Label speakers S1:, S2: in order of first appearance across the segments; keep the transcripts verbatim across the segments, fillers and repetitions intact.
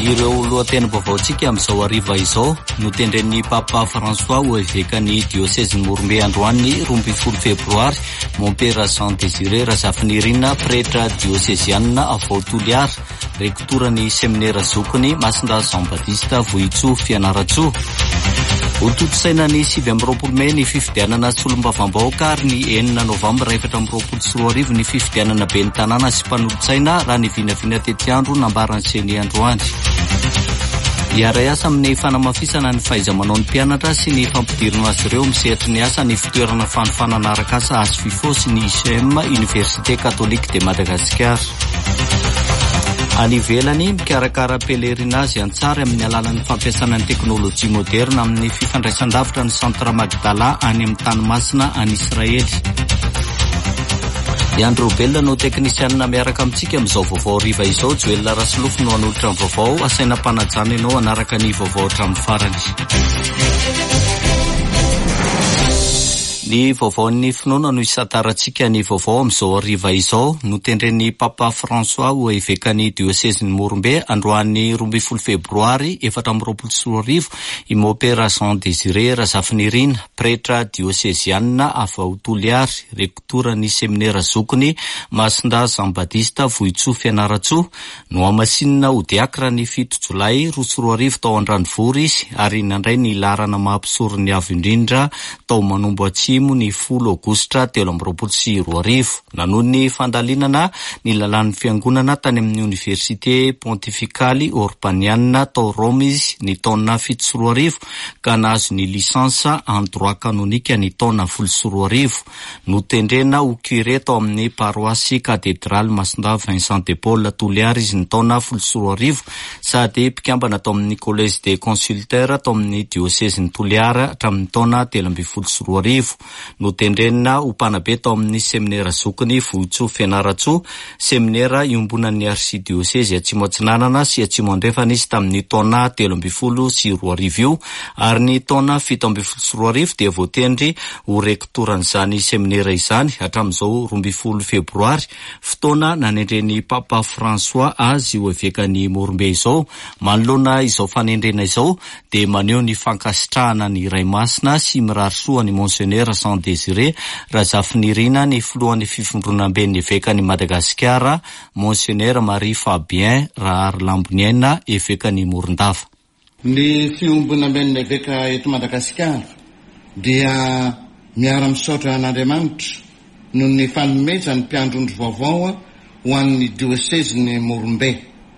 S1: Ireo lohateny vaovaontsika amin'izao hariva izao notendren'ny Papa François ho evekany diocèse Morombe androany roa ambin'ny folo febroary Monseigneur Jean Désiré Razafinirina pretra diocésianina avao Toliara rektorany seminaire zokony Masindahy Jean Baptiste Vohitsoa Fianaratsoa. Hototosaina ny sivy amby roapolo May ny fifidianana solombavam-bahoaka ary ny enina Novambra efatra amby roapolo sy roa arivo ny fifidianana ben'ny tanàna sy mpanolotsaina raha ny vinavina tety andro nambarany seny androany. Hiaray asa amin'ny fanamafisana ny fahaiza-manao ny mpianatra sy ny fampidirana azy ireo misehatra ny asa ny fitoerana fanofanana arak'asa H V I F O sy ny I C M Université Catholique de Madagascar. Any ivelany mikarakara pelerinage antsara amin'ny alalan'ny fampiasana ny teknôlôjia moderna amin'ny fifandraisan-davitra ny Centre Magdala any amin'ny tanomasina any Israely. Leandro Belona no teknisianina miaraka amintsika amin'izao vaovao riva izao. Joel Rasilofo no anolotra ny vaovao, asaina mpanajana ianao anaraka ny vaovao hatramin'ny farany. Ny vaovaon'ny finoana no isatarantsika ny vaovao amin'izao hariva izao. Notendren'ny Papa François ho evekany diocèse ny Morombe androany roa ambin'ny folo febroary efatra amby roapolo sy roa arivo i Monseigneur Jean Désiré Razafinirina pretra diocésianina avao Toliara rektorany seminaire zokony Masindahy Jean Baptiste Vohitsoa Fianaratsoa no amasinina ho diakra ny fito jolay roa sy roa arivo tao Andranovory izy ary nandray ny larana mampisorony avy indrindra tao Manombo Atsimo ny folo aogositra telo amby roapolo sy roa arivo. Nanohy ny fandalinana ny lalan'ny fiangonana tany amin'ny Université Pontificale Urbaniana tao Rome izy ny taona fito sy roa arivo ka nahazo ny lisansa en droit canonique ny taona folo sy roa arivo. Notendrena ho curé tao amin'ny paroasy cathédrale Masindahy Vincent de Paul Toliara izy ny taona folo sy roa arivo sady mpikambana tao amin'ny collège des consulteurs tao amin'ny diocèse ny Toliara hatramin'ny taona telo amby folo sy roa arivo. Notendrena ho mpanabe tao amin'ny seminaire zokony Vohitsoa Fianaratsoa, seminaire iombonan'ny archidiocèse Atsimo Atsinanana sy Atsimo Andrefana izy tamin'ny taona telo amby folo sy roa arivo io ary ny taona fito amby folo sy roa arivo dia voatendry ho rektoran'izany seminaire izany hatramin'izao roa amby folo febroary fotoana nanendreny Papa François azy ho evekany Morombe izao. Manoloana izao fanendrena izao dia maneho ny fankasitrahana ny Ray Masina sy mirary soa ny Monseigneur Jean Désiré Razafinirina ny filohan'ny fifondronam-ben'ny evekany Madagasikara Monseigneur Marie Fabien Rahary Lamboniaina evekany Morondava.
S2: Ny fiombonam-ben'ny eveka eto Madagasikara dia miara-misaotra an'Andriamanitra noho ny fanomezany mpiandrondro vaovao ho an'ny diocèse ny Morombe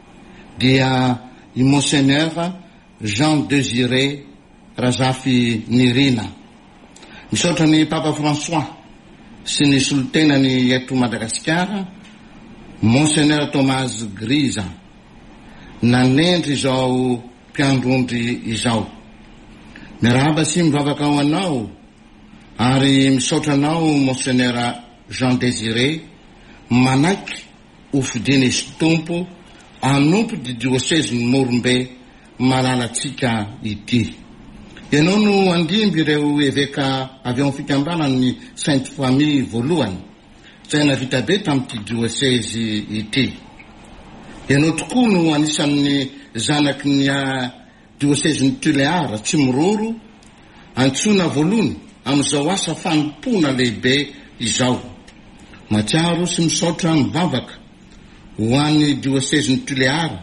S2: dia i Monseigneur Jean Désiré Razafinirina. Misaotra ny Papa François sy ny solotenany eto Madagasikara Monseigneur Thomas Griza nanendry izao mpiandrondry izao. Miarahaba sy mivavaka ao anao ary misaotra anao Monseigneur Jean Désiré manaiky ho fidiny izy tompo anompo di diocèse ny Morombe malalatsika ity. Ianao no andimby ireo eveka avy ao fikambanan'ny Sainte Famille voalohany izay navita be tamin'ity diocèse ity. Ianao tokoa no anisan'ny zanaky ny diocèse ny Toliara tsy miroro antsoina voalohany amin'izao asa fanompona lehibe izao. Matsiaro sy misaotra mivavaka ho an'ny diocèse ny Toliara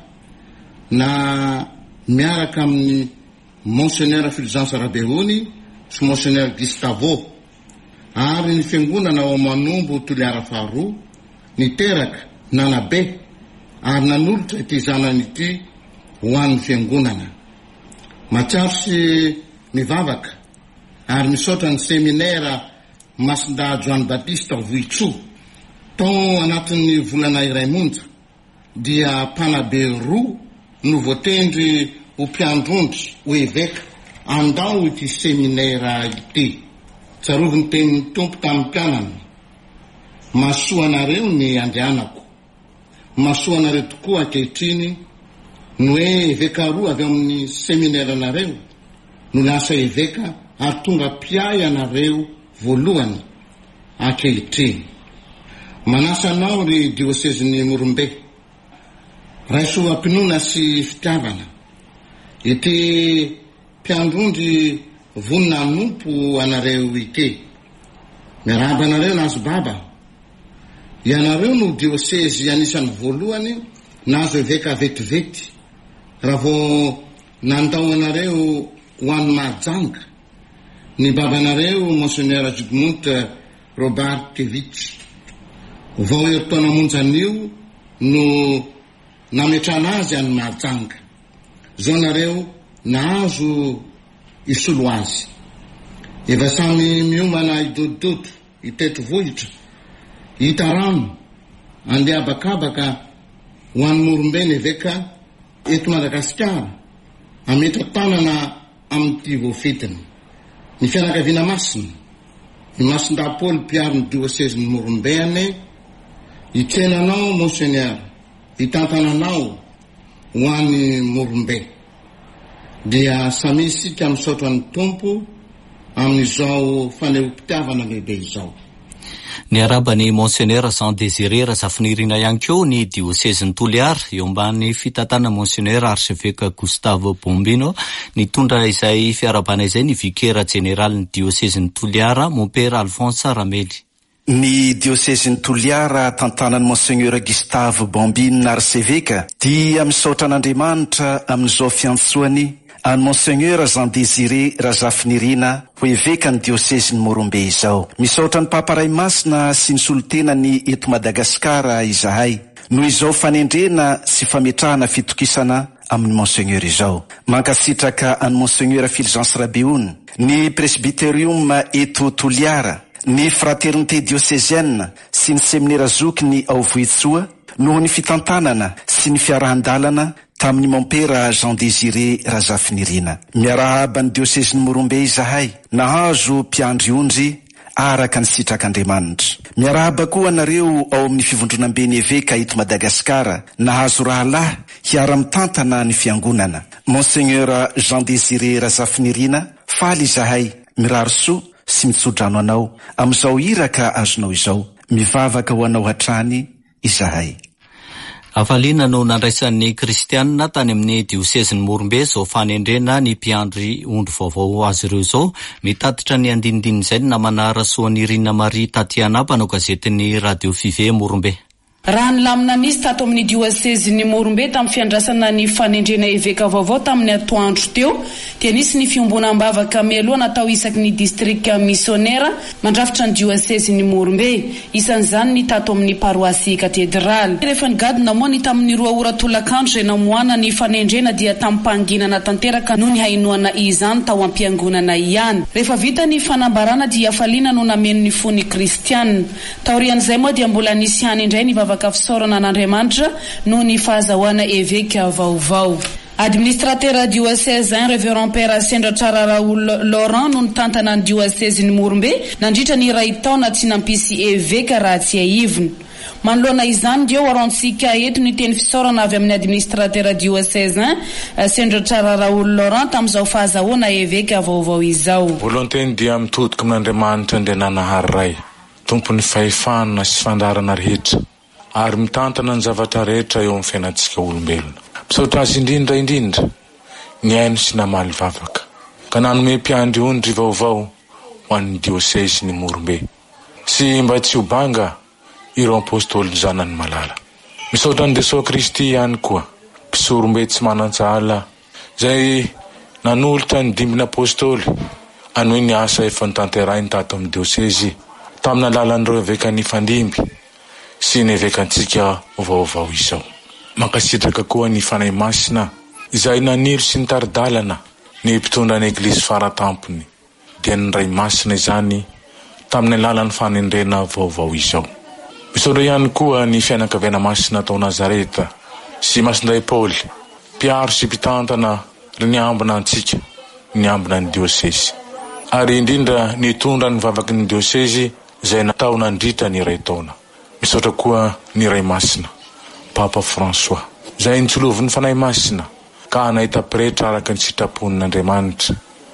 S2: na miaraka amin'ny Monseigneur Fulgence Rabehony sy Monseigneur Gustavo ary ny fiangonana ao Manombo Toliara faharoa niteraka nanabe ary nanolotra ity zanany ity ho an'ny fiangonana. Matsiaro sy mivavaka ary misaotra ny seminaire Masindahy Jean Baptiste Vohitsoa tao anatin'ny volana iray monja dia mpanabe roa no voatendry ho mpiandrondry ho eveka andao ity seminaire ity. Tsaroviny tenin'ny tompo tamin'ny mpianana, masoa anareo ny andehanako, masoa anareo tokoa ankehitriny no hoe eveka roa avy amin'ny seminaire anareo no lasa eveka ary tonga mpiay anareo voalohany ankehitriny. Manasa anao ry diocèse ny Morombe raiso ampinoana sy fitiavana ity mpiandrondry vonina nompo anareo ike miarahaba anareo nazo baba ianareo no diocese anisan'ny voalohany nazo eveka vetivety raha vao nandao anareo ho an'ny mahajanga ny babanareo monseigneur Zygmunt Robartevich vao eritaona monjan'io no nametrana azy any mahajanga zao nareo nahazo isolo azy efa samy miomana idodododo iteto vohitra hita rano andeha bakabaka ho an'ny morombeny eveka eto Madagasikara ametra tanana amin'ity voafetiny ny fianakaviana masina ny masin-dapôly mpiaro ny diocese ny Morombeane hitsenanao monseigneur hitantananao ho an'ny Morombe dia samy isika misaotra ny tompo amin'izao fanehoam-pitiavana lehibe izao.
S1: Ny arabany monseigneur Jean Désiré Razafinirina ihany koa ny diocese ny Toliara eo ambany fitatana monseigneur archevêque Gustave Bombino nitondra izay fiarabana izay ny vicaire général ny diocese ny Toliara Mon-Père Alphonse Ramely.
S3: Ny diocese ny Toliara tantanan'ny monseigneur Gustave Bombino archevêque dia misaotra an'Andriamanitra amin'izao fiantsoany any monseigneur Jean Désiré Razafinirina ho eveka ny diocese ny Morombe izao. Misaotra ny Papa Raimasina sy ny solontenany eto Madagasikara izahay noho izao fanendrena sy fametrahana fitokisana amin'ny monseigneur izao. Mankasitraka any monseigneur Fulgence Rabeon, ny presbyterium eto Toliara, ny fraternité diocésienne sy ny séminaire zoky ny Aovoitsoa noho ny fitantanana sy ny fiarahandalana tamin'ny Mon-Père Jean Désiré Razafinirina. Miarahaba ny diocese ny Morombe izahay nahazo mpiandry-ondry araka ny sitrak'Andriamanitra. Miarahaba koa anareo ao amin'ny fivondronam-beny eveka eto Madagasikara nahazo rahalahy hiara-mitantana ny fiangonana. Monseigneur Jean Désiré Razafinirina, faly izahay miraro soa sy mitsodrano anao amin'izao iraka azonao izao. Mivavaka ho anao hatrany izahay.
S1: Afalina no nandraisan'ny kristianina tany amin'ny diocese ny Morombe zao fanendrena ny mpiandry ondry vaovao azy ireo zao mitatitra ny andinindiny izay namana rasoan'i Irina Marie Tatiana mpanao gazetiny Radio Five Morombe.
S4: Raha nilamina nisy tato amin'ny diocese ny Morombe tamin'ny fiandrasana ny fanendrena eveka vaovao tamin'ny atoandro teo dia nisy ny fiombonam-bavaka mialoha natao isaky ny district missionnaire mandrafitra ny diocese ny Morombe, isan'izany ny tato amin'ny paroisy cathédrale. Rehefa nigadina moa ny tamin'ny roa ora tolakandro izay namoana ny fanendrena dia tamin'ny mpanginana tanteraka no ny hainoana izany tao am-piangonana ihany. Rehefa vita ny fanambarana dia faliana no nameno ny fony kristianina. Taorian'izay moa dia mbola nisy hany indray ny vavaka fisaorana an'Andriamanitra no ny fahazahoana eveka vaovao. Administrateur diocésain Révérend Père Sendra Tsara Raoul Laurent no nitantana ny diocese ny Morombe nandritra ny iray taona tsy nampisy eveka raha tsy aivony. Manoloana izany dia orantsika eto ny teny fisaorana avy amin'ny administrateur diocésain Sendra Tsara Raoul Laurent tamin'izao fahazahoana eveka vaovao izao.
S5: Voalohany dia mitodika amin'Andriamanitra Andriananahary Ray, tompony fahefana sy fandarana rehetra, ary mitantana ny zavatra rehetra eo amin'ny fiainantsika olombelona. Misaotra azy indrindra indrindra ny aino sy namaly vavaka ka nanome mpiandry ondry vaovao ho an'ny diocese ny Morombe sy mba tsy ho banga ireo apôstôly zanany malala. Misaotra ny Jesosy Kristy ihany koa, mpisorombe tsy manan-tsala izay nanolotra ny dimbin'ny apôstôly anohy ny asa efa nitanterainy tato amin'ny diocese tamin'ny alalan'ireo eveka nifandimby sy ny evekantsika vaovao izao. Mankasitraka koa ny fanahy masina izay naniry sy nitaridalana ny mpitondra ny eglizy faratampony dia ny ray masina izany tamin'ny alalan'ny fanendrena vaovao izao. Misaotra ihany koa ny fianakaviana masina tao Nazareta sy Masindray Paoly, mpiaro sy mpitantana ry ny ambina antsika, ny ambina ny diocese, ary indrindra nitondra ny vavaky ny diocese izay natao nandritra ny iray taona. Misaotra koa ny ray masina Papa François izay nitsolovin'ny fanahy masina ka nahita pretra araka ny sitrapon'Andriamanitra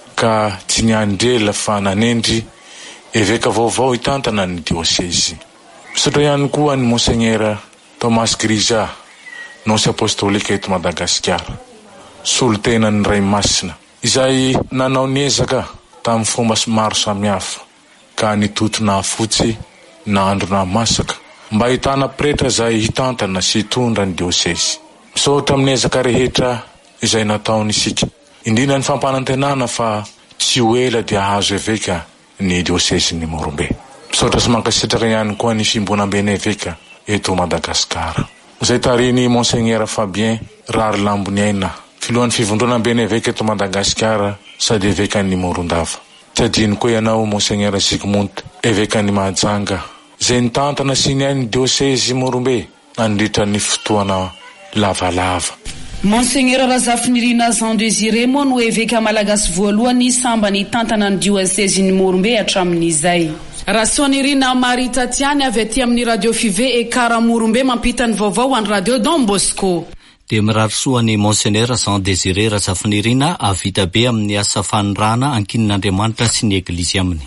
S5: ka tsy niandrela fa nanendry eveka vaovao hitantana ny diocese. Misaotra ihany koa ny Monseigneur Thomas Grisa nosy apostolika eto Madagasikara, solitenan'ny Ray Masina, izay nanao niezaka tamin'ny fomba maro samihafa ka nitotona fotsy na andro na masaka mba hitana pretra izay hitantana sy hitondra ny diosesy. Misaotra amin'ny ezaka rehetra izay nataony isika, indrindra ny fampanantenana fa tsy ho ela dia ahazo eveka ny diosesy ny Morombe. Misaotra sy mankasitraka ihany koa ny fimbonam-beny eveka eto Madagasikara, izay tarini Monseigneur Fabien Rary Lamboniaina, filohan'ny fivondronam-beny eveka eto Madagasikara sady evekan'ny Morondava. Tsy adino koa ianao Monseigneur Zygmunt, evekan'ny Mahajanga, izay nitantana sy niainy diosesy Morombe nandritra ny fotoana lavalava.
S4: Monseigneur Razafinirina Jean Désiré moa no eveka malagasy voalohany samba ny tantana ny diosesy ny Morombe hatramin'izay. Rasoanirina Marita Tiany avy aty amin'ny radio Five e Kara Morombe mampita ny vaovao an'ny radio Don Bosco.
S1: Dia mirarisoa ny Monseigneur Jean Désiré Razafinirina avita be amin'ny asa fanirana ankinin'Andriamanitra sy ny Eglizy aminy.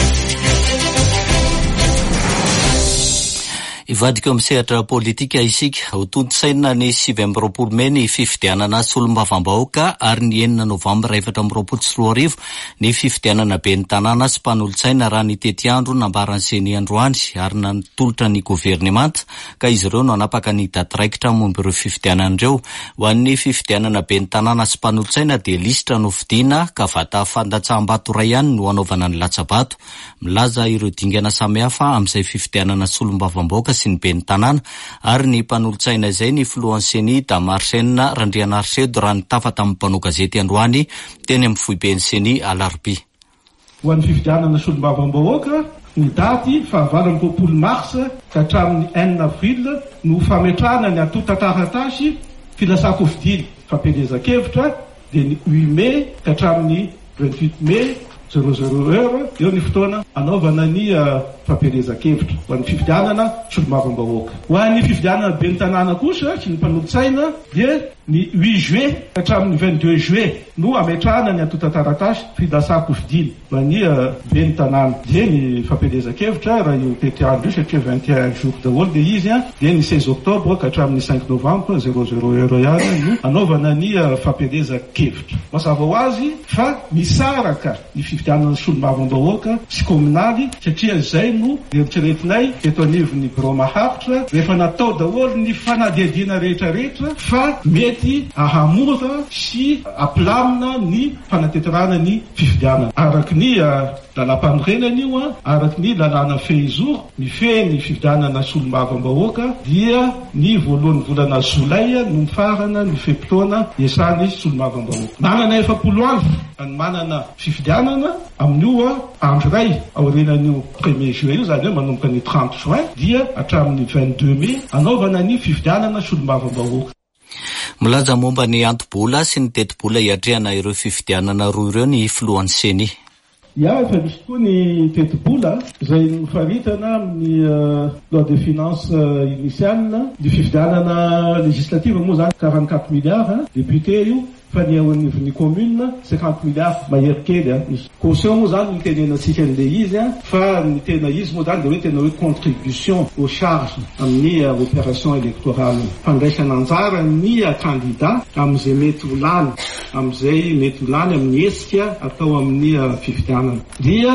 S1: Ivadika amin'ny sehatra politika isika, ho tontosaina ny sivy amby roapolo May ny fifidianana solombavam-bahoaka ary ny enina Novambra efatra amby roapolo sy roa arivo ny fifidianana ben'ny tanàna sy mpanolo-tsaina raha ny tety andro nambaran'ny Seny Androany ary nanatolotra ny governemanta ka izy ireo no anapaka ny datraikitra momba ireo fifidianan'ireo. Ho an'ny fifidianana ben'ny tanàna sy mpanolo-tsaina dia lisitra no vidiana ka vata fandatsaham-bato ray ihany no anaovana ny latsabato. Milaza ireo dingana samihafa amin'izay fifidianana solombavam-bahoaka sy ny ben'ny tanàna ary ny mpanolo-tsaina izay ny filohan'ny Seny Damarsenina Randrianarsedo raha nitafa tamin'ny mpanao gazety androany teny amin'ny foiben'ny Seny alarobia.
S6: Ho an'ny fifidianana solombavam-bahoaka ny daty fahavalo amby roapolo Marsa ka hatramin'ny enina Avril no fametrahana ny atota taratasy filasako vidiny fampielezan-kevitra dia ny huit Mai ka hatramin'ny vingt-huit Mai zéro zéro heure eo ny fotoana anaovana ny uh, fampielezan-kevitra ho an'ny fifidianana solombavam-bahoaka. Ho an'ny fifidianana ben'ny tanàna kosa sy ny mpanolo-tsaina dia ny huit Juillet ka hatramin'ny vingt-deux Juillet no ametrahana ny atota taratasy filasako vidiny ho an'ny uh, ben'ny tanàna. Dia ny fampielezan-kevitra raha io tety andro io satria vingt et un jour daholo dia izy a dia ny seize octobre ka hatramin'ny cinq novembre zéro zéro heure ihany no anaovana ny uh, fampielezan-kevitra. Mazava ho azy fa misaraka ny fifidianana solombavam-bahoaka sy kominaly satria izay no eritreretinay eto anivon'ny biro maharitra rehefa natao daholo ny fanadihadiana rehetrarehetra fa mety ahamora sy apilamina ny fanateterana ny fifidianana araky ny lalam-panorenana io a araky ny lalàna fehizoro mifehy ny fifidianana solombavam-bahoaka dia ny voalohany volana Jolay no mifarana ny fepitona iasany solombavam-bahoaka. Manana efapolo andro any manana fifidianana amin'io andro ray aorinan'io premier juillet io zany hoe manomboka ny trente juin dia hatramin'ny vingt-deux mai anaovana ny fifidianana solombavam-bahoaka.
S1: Milaza momba ny antobola sy ny tetibola hiatrehana ireo fifidianana roa ireo ny filohan'ny Seny.
S6: Ya, efa misy koa ny tetibola izay nofaritana amin'ny uh, loi de finance uh, initiale ny fifidianana législative moa zany quarante-quatre milliards député io fa ny ao anivon'ny commune cinquante milliards mahery kely a. Misy caution moa zany ny tenenantsika an'le izy a fa ny tena izy moa zany dia hoe tena hoe contribution aux charges amin'ny uh, opération électorale fandraisana anjara ny uh, candidat amin'izay mety ho lany amin'izay mety ho lany amin'ny hesika atao amin'ny uh, fifidianana. Dia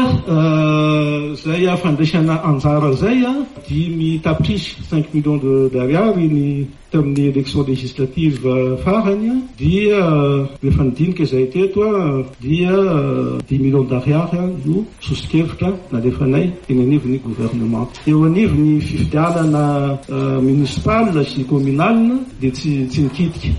S6: uh, zay uh, fandraisana anjara zay a dimy tapisy cinq millions de d'ariary ny tamin'ny élection législative uh, farany dia uh, rehefa nidinika izay teto uh, dia uh, dix millions d'ariary io sosikevitra nalefanay eny anivon'ny gouvernement. Eo anivon'ny fifidianana uh, municipal sy communal dia tsy, tsy nikitika.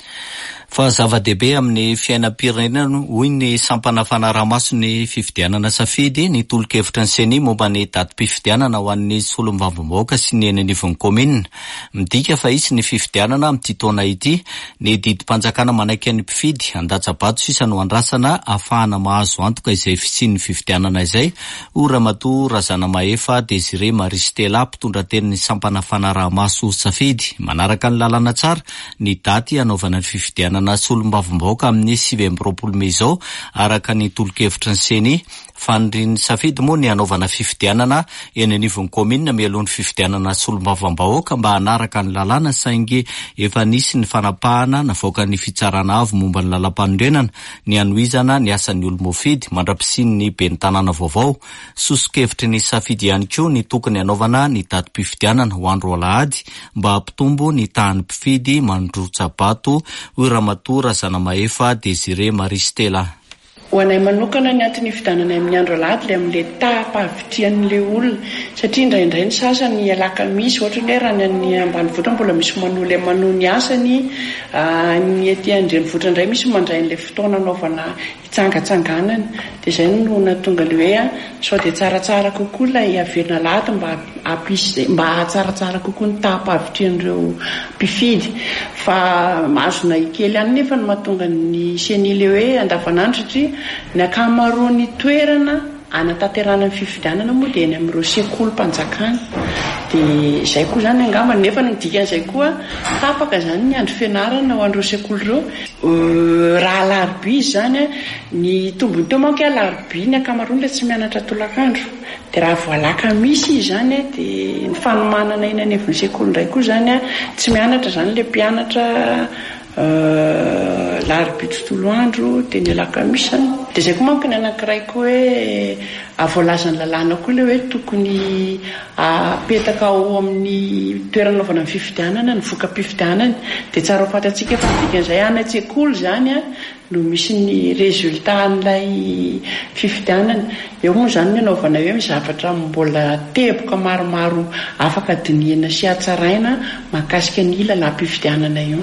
S1: Fa zava-dehibe amin'ny fiainam-pirenena hoy ny sampana fanaraha-maso ny fifidianana safidy ny tolo-kevitra ny Seny momba ny datim-pifidianana ho an'ny solombavam-bahoaka sy ny eny anivon'ny komina. Midika fa isy ny fifidianana amin'ity taona ity ny didim-panjakana manaiky any mpifidy andatsabato sisa no andrasana ahafahana mahazo antoka izay fisian'ny fifidianana izay. Ramatoa Razanamahefa Désiré Marie Stella mpitondra teny ny sampana fanaraha-maso safidy manaraka ny lalana tsara ny daty anaovana ny fifidianana fifidianana solom-bavim-bahoaka amin'ny sivy amby roapolo Mey izao araka ny tolo-kevitry ny seny faniriny safidy moa ny anaovana fifidianana eny anivon'ny komina mialohan'ny fifidianana solom-bavim-bahoaka mba hanaraka ny lalàna saingy efa nisy ny fanapahana navoaka ny fitsarana avy momba ny lalam-panorenana ny anoizana ny asan'ny olomofidy mandra-pisiny ny ben'ny tanàna vaovao. Sosokevitry ny safidy ihany koa ny tokony anaovana ny datim-pifidianana ho andro alahady mba hampitombo ny tahan'ny mpifidy mandrotsa-bato hoy Ramatoa Razanamahefa Desire Maristela.
S7: Ho anay manokana ny antony fidanana amin'ny andro alahady le amin'le tapavitrian'le olona satria indraindray ny sasany alaka misy ohatra hoe raha ny ambanivohitra mbola misy manao le manao ny asany ny ety andrenivohitra indray misy mandray n'le fotoana anaovana hitsangatsanganana dia izay no nahatonga le hoe sao dia tsaratsara kokoa ilay averina alahady mba ampisy mba tsaratsara kokoa ny tapavitrian'ireo mpifidy fa azona kely ihany nefa no mahatonga ny senile hoe andavanandro satria ny akamaroan'ny toerana anatanterana ny fifidianana moa dia eny amin'ireo sekolim-panjakana dia izay koa izany angamba nefa ny dikan'izay koa tapaka izany ny andro fianarana ho an'ireo sekoly ireo raha alarobia izy izany ny tombony teo manko alarobia ny akamaroany ilay tsy mianatra tolakandro dia raha voalaka misy izy izany dia ny fanomanana eny anivon'ny sekoly indray koa izany tsy mianatra izany ilay mpianatra larobia tontolo andro dia ny alakamisy izany dia izay koa manko ny anankiray koa hoe avoalazany lalàna koa ilay hoe tokony apetaka ao amin'ny toerana anaovana ny fifidianana ny voka-pifidianana dia tsara ho fantatsika efa dikan'izay any an-tsekoly izany no misy ny résultat an'ilay fifidianana. Eo moa izany ny anaovana hoe zavatra mbola teboka maromaro afaka dinihana sy hatsaraina mahakasika ny lalam-pifidianana io.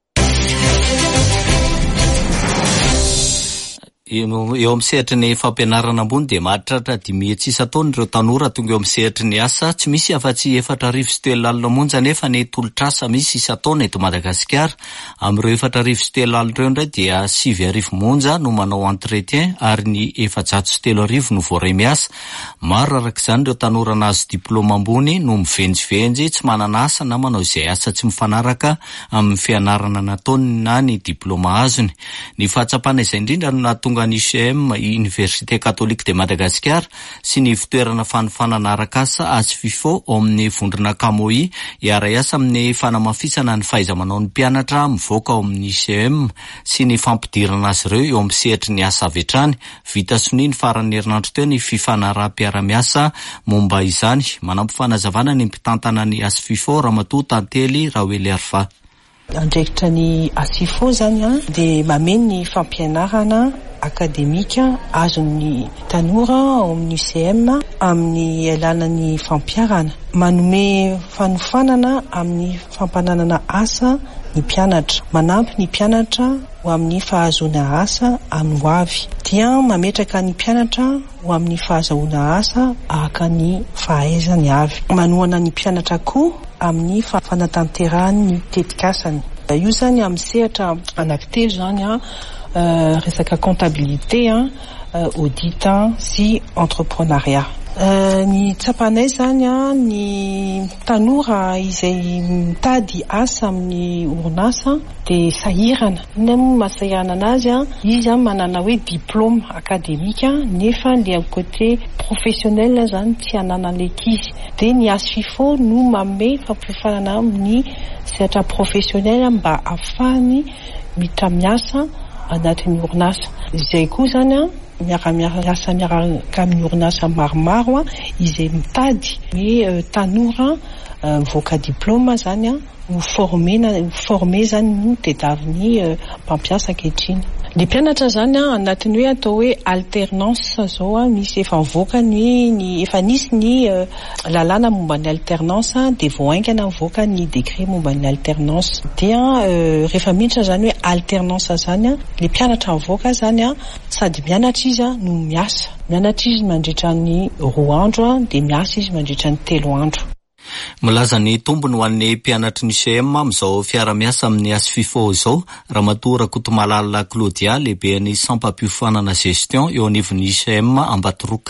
S1: Eo amin'ny sehatry ny fampianarana ambony dia mahatratra dimy hetsy isa-taona ireo tanora tonga eo amin'ny sehatry ny asa tsy misy afa-tsy efatra arivo sy telo alina monja nefa ny tolotr'asa misy isa-taona eto Madagasikara. Amin'ireo efatra arivo sy telo alina ireo indray dia sivy arivo monja no manao entretien ary ny efajato sy telo arivo no voaray miasa. Maro arak'izany ireo tanora nahazo diplôma ambony no mivenjivenjy tsy manana asa na manao izay asa tsy mifanaraka amin'ny fianarana nataony na ny diplôma azony. Ny fahatsapana izay indrindra no nahatonga ny U C M Université Catholique de Madagascar sy ny fitoerana fanofanana arak'asa ASFIFO ao amin'ny vondrona Kamoy hiara-iasa amin'ny fanamafisana ny fahaiza-manao ny mpianatra mivoaka ao amin'ny U C M sy ny fampidirana azy ireo eo amin'ny sehatry ny asa avy hatrany. Vita sony ny faran'ny herinandro teo ny fifanaraha-piara-miasa momba izany. Manampy fanazavana ny mpitantana ny ASFIFO Ramatoa Tantely Rawely Arfa.
S8: Andraikitra ny ASFIFO zany a dia mameno ny fampianarana akademika azon'ny tanora ao amin'ny U C M amin'ny alalany fampiarana, manome fanofanana amin'ny fampananana asa ny mpianatra, manampy ny mpianatra ho amin'ny fahazoana asa anoavy, dia mametraka ny mpianatra ho amin'ny fahazoana asa araka ny fahaizany avy, manohana ny mpianatra koa amin'ny fanatanterahany ny tetikasany. Io zany amin'ny sehatra anankitelo zany a uh, resaka comptabilité a uh, audit sy entrepreneuriat. Uh, ny tsapanay zany a ny tanora izay mitady asa amin'ny orinasa dia sahirana. Inona moa masahirana anazy a? Izy a manana hoe diplôme akademika nefa le côté professionnel zany tsy ananan'le ankizy. Dia ny ASFIFO no manome fampifanana amin'ny sehatra professionnel mba ahafahany miditra miasa anatin'ny orinasa. Izay koa zany a miara-miasa miaraka amin'ny orinasa maromaro izay mitady hoe tanora mivoaka diplôma zany a ho formé formé zany no tediavin'ny mpampiasa ankehitriny. Le mpianatra zany a anatin'ny hoe atao hoe alternance zao a misy efa mivoaka ny ny efa nisy ny uh, lalàna momba ny alternance dia voaingana mivoaka ny décret momba ny alternance. Dia uh, rehefa miditra zany hoe alternance zany a le mpianatra mivoaka zany a sady mianatra izy a no miasa, mianatra izy mandritra ny roa andro dia miasa izy mandritra ny telo andro.
S1: Milaza ny tombony ho an'ny mpianatry ny U C M amin'izao fiara-miasa amin'ny ASFIFO izao, Ramatoa Rakotomalala Claudia lehiben'ny sampam-piofanana gestion eo anivon'ny U C M Ambatoroka.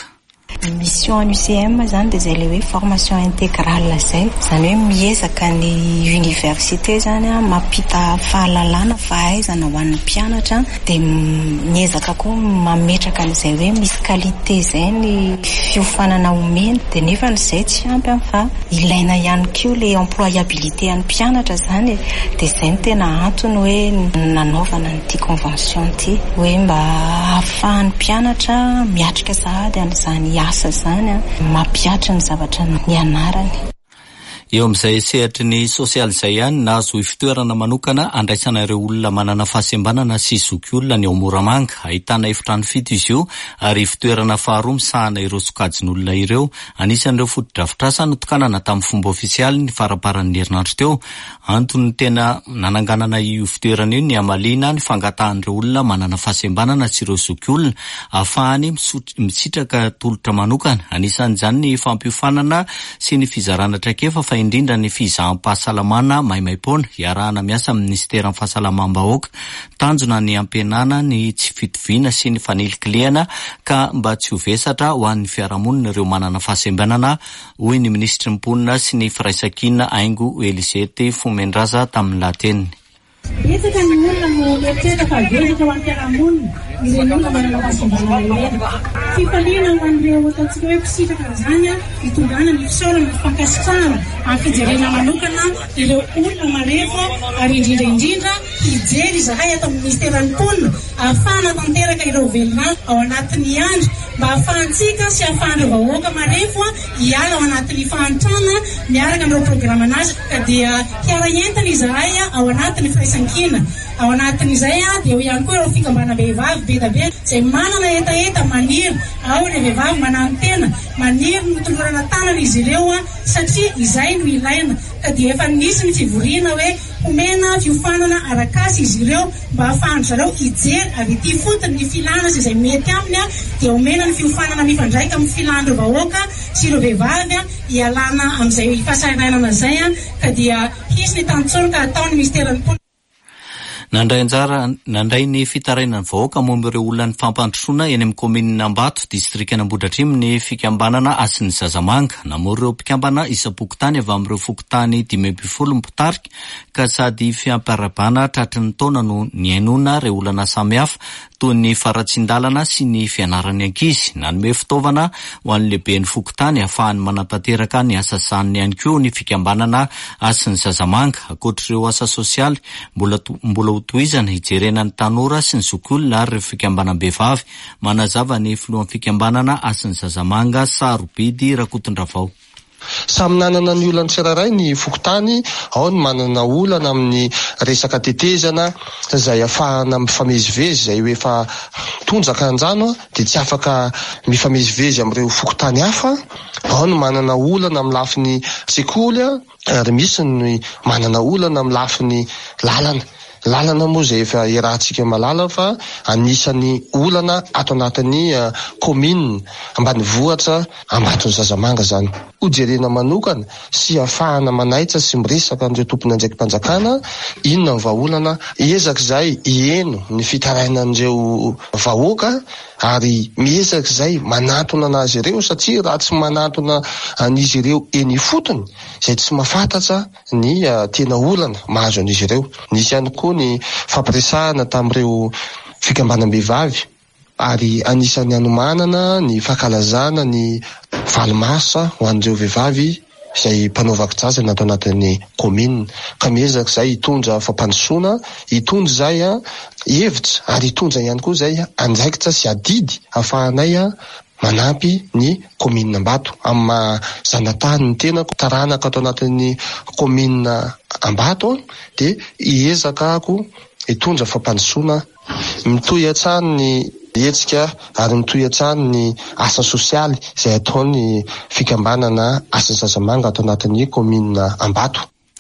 S9: Mission any U C M zany dia zay le hoe formation intégrale zay, zany hoe miezaka ny université zany a mampita fahalalana fahaizana ho an'ny mpianatra, dia miezaka koa mametraka an'izay hoe misy qualité zay ny fiofanana omena, dia nefa n'izay tsy ampy amin'ny fa ilaina ihany koa le employabilité an'ny mpianatra zany, dia zay ny tena antony hoe nanaovana n'ity convention ity, hoe mba ahafahan'ny mpianatra miatrika sahady an'izany asa zany mampiatra ny zavatra nianarany.
S1: Eo amin'izay sehatry ny sosialy izay ihany nahazo fitoerana manokana andraisana ireo olona manana fahasembanana sy zoky olona ny ao Moramanga. Ahitana efitrano fito izy io ary fitoerana faharoa misahana ireo sokajin'olona ireo. Anisan'ireo foto-drafitrasa notokanana tamin'ny fomba ofisialy ny faraparan'ny herinandro teo. Antony tena nananganana io fitoerana io ny hamalina ny fangatahan'ireo olona manana fahasembanana sy ireo zoky olona ahafahany misitraka tolotra manokana. Anisan'izany ny fampiofanana sy ny fizarana traikefa fa indrindra ny fizaham-pahasalamana maimaimpoana iarahana miasa amin'ny ministera ny fahasalamam-bahoaka, tanjona ny ampianana ny tsy fitoviana sy ny fanelikiliana ka mba tsy ho vesatra ho an'ny fiarahamonina ireo manana fahasembanana, hoy ny ministry ny mponina sy ny firaisan-kina Aingo Elisete Fomendraza tamin'ny lateniny.
S10: Betsaka ny olona no mieritreritra fa vesatra ho an'ny fiarahamonina ireny olona manana fahasembanana ireny. Fifaliana ho an'ireo ataontsika hoe mpisitaka izany hitondrana ny fisaorana ny fankasitrahana amin'ny fijerena manokana ireo olona marefo, ary indrindra indrindra hijery izahay ato amin'ny ministeran'ny mponina ahafahana tanteraka ireo velona ao anatin'ny andro mba ahafahantsika sy ahafahan'ireo vahoaka marefo hiala ao anatin'ny fahantrana miaraka amin'ireo programanazy, ka dia hiara-entana izahay ao anatin'ny firaisan-kina. Ao anatin'izay dia ho ihany koa ireo fikambanam-behivavy be da be izay manana etaeta maniry, ao ireo vehivavy manano-tena maniry no tolorana tanana izy ireo satria izay no ilaina, ka dia efa nisy ny fivoriana hoe homena fiofanana arak'asa izy ireo mba ahafahan'ny zareo hijery ary ity fotony ny filana izay mety aminy dia homena ny fiofanana mifandraika amin'ny filan'ireo vahoaka sy ireo vehivavy hialana amin'izay fahasahiranana izay, ka dia hisy ny tantsoraka ataon'ny ministeran'ny mponina.
S1: Nandray anjara nandray ny fitarainan'ny vahoaka momba ireo olona ny fampandrosoana eny amin'ny kominina Ambato, distrikana Ambohidratrimo ny fikambanana Asin'ny Zazamanga. Namory ireo mpikambana isa-pokotany avy amin'ireo fokotany dimy ambin'ny folo mipitarika, ka sady fiampiarabana tratry ny taona no niainona ireo olana samihafa toy ny faratsindalana sy ny fianaran'ny ankizy. Nanome fitaovana ho an'ny lehiben'ny fokotany ahafahany manatanteraka ny asa saniny ihany koa ny fikambanana Asin'ny Zazamanga. Ankoatr'ireo asa sosialy mbola mbola hotohizana hijerena ny tanora sy ny zokiolona ary ireo fikambanam-behivavy, manazava ny filohan'ny fikambanana Asin'ny Zazamanga Sarobidy Rakotondravao.
S11: Samy nanana ny olana tsiraray ny fokotany, ao ny manana olana amin'ny resaka tetezana izay ahafahana mifamezivezy izay hoe efa tonjaka anjano dia tsy afaka mifamezivezy amin'ireo fokotany hafa, ao ny manana olana amin'ny lafiny tsekoly, ary misy ny manana olana amin'ny lafiny lalana. Lalana moa izay efa iarahantsika malala fa anisany olana ato anatin'ny komina ambanivohitra Ambaton'ny Zazamanga zany. Hojerena manokana sy ahafahana manaitra sy miresaka amin'ireo tompony andraiki-panjakana inona ny vahaolana, ezaka izay hieno ny fitarainan'ireo vahoaka ary miezaka izay manatona anazy ireo, satria raha tsy manatona an'izy ireo eny fotony izay tsy mahafantatra ny tena olana mahazo an'izy ireo. Nisy ihany koa ny fampiresahana tamin'ireo fikambanam-behivavy ary anisan'ny anomanana ny fankalazana ny valimasa ho an'ireo vehivavy izay mpanao vakin-tsaza natao anatin'ny komina, ka miezaka izay hitondra fampandrosoana, hitondra izay hevitra ary hitondra ihany koa izay andraikitra sy adidy ahafahanay manampy ny komina Ambato amin'ny mahazanatany ny tenako taranaka ato anatin'ny komina Ambato dia hiezaka ako hitondra fampandrosoana, mitohy hatrany ny hetsika ary mitohy hatrany ny asa sosialy izay ataon'ny fikambanana Asin'ny Zazamanga ato anatin'ny komina Ambato.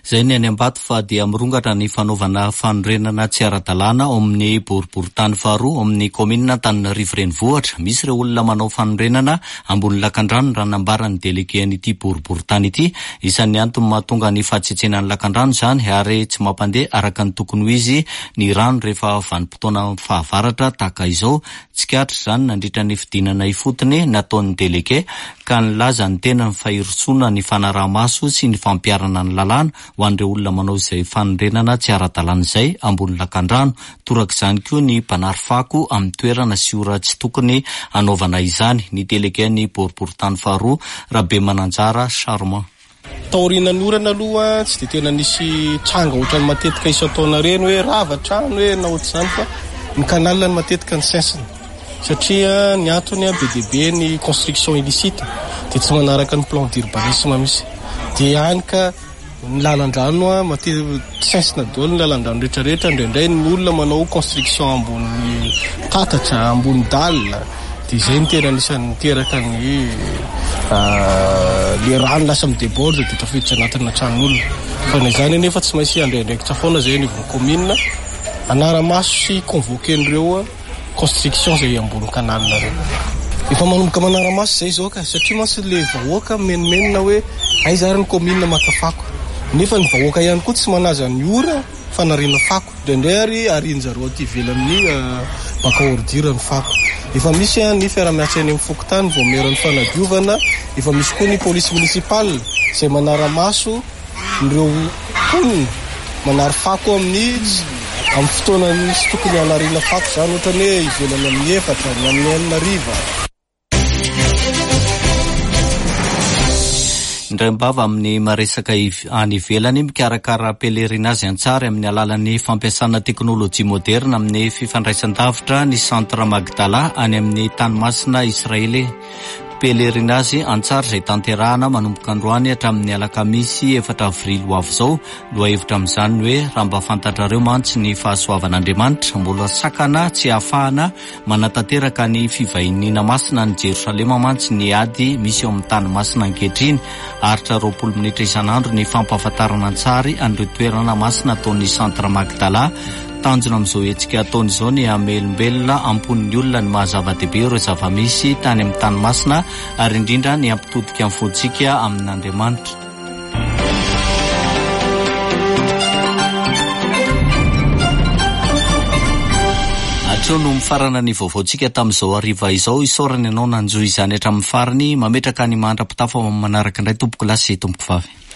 S1: Zay ny any Ambato fa dia mirongatra ny fanaovana fanorenana tsy ara-dalàna ao amin'ny boriboritany faharoa ao amin'ny komina Antananarivo renivohitra. Misy ireo olona manao fanorenana ambony lakandrano raha nambarany delege an'ity boriboritany ity. Isan'ny antony mahatonga ny fahatsetsena ny lakandrano zany ary tsy mampandeha araka ny tokony ho izy ny rano rehefa vanim-potoana fahavaratra tahaka izao. Tsikatra zany nandritra ny fidinana ifotony nataon'ny delege ka nilaza ny tena ny fahirotsona ny fanaraha-maso sy ny fampiarana ny lalàna ho an'ireo olona manao izay fanorenana tsy ara-dalàna izay ambony lakandrano. Torak'izany koa ny mpanary fako amin'ny toerana sy ora tsy tokony anaovana izany. Ny delege ny boriboritany faharoa Rabe Mananjara Charmant.
S12: Taorian'ny orana aloha tsy de tena nisy tranga ohatrany matetika isan-taona reny hoe rava trano hoe na ohatr'izany fa ny kanalina ny matetika ny sensiny satria ny antony be dia be ny construction illicite dia tsy manaraka ny plan d'urbanisme misy dia hany ka ny lalan-drano a matetika sensina daholo ny lalan-drano rehetrarehetra indraindray ny olona manao construction ambony tatatra ambony dalina dia izay ny tena anisan'ny miteraka ny le rano lasa mideborde dia tafiditra anatina tranon'olona fa na izany nefa tsy maintsy andraindraikitra foana zay ny commune anara-maso sy convoquen'ireo construction zay ambony kanalina reo. Efa manomboka manara-maso zay zao ka satria mantsy le vahoaka menomenona hoe aiza ary ny commune makafako nefa ny vahoaka ihany koa tsy manaja ny ora fanariana fako indraindray ary arian'zareo aty ivelan'ny baka ordure ny fako. Efa misy ny fiara-miasa eny amin'ny fokotany vao meran'ny fanadiovana. Efa misy koa ny police municipale izay manara-maso ireo mponina manary fako amin'ny amin'ny fotoanany sy tokony hanariana fako zany ohatra ny hoe ivelany amin'ny efatra ny amin'ny enina riva.
S1: Indray mbava amin'ny maresaka any ivelany mikarakara pelerinage an-tsary amin'ny alalan'ny fampiasana teknolojia moderna amin'ny fifandraisan-davitra ny Centre Magdala any amin'ny tanomasina Israely. Pelerinage an-tsary izay tanterahana manomboka androany hatramin'ny alakamisy efatra avrily ho avy izao. Loha hevitra amin'izany hoe raha mba fantatrareo mantsy ny fahasoavan'Andriamanitra mbola sakana tsy ahafahana manatanteraka ny fivahiniana masina ny Jerosalema mantsy ny ady misy eo amin'ny tany masina ankehitriny. Aritra roapolo minitra isan'andro ny fampahafantarana an-tsary an'ireo toerana masina ataon'ny Centre Magdala. Tanjona amin'izao hetsika ataony izao ny amelombelona amponin'ny olona ny mahazava-dehibe ireo zava-misy tany amin'ny tany masina ary indrindra ny ampitodika amin'ny fontsika amin'Andriamanitra. Atrio no mifarana ny vaovaontsika tamin'izao hariva izao isaorana ianao nanjoy izany hatramin'ny farany mametraka ny mandra-pitafa manaraka indray tompoko lasy tompoko vavy.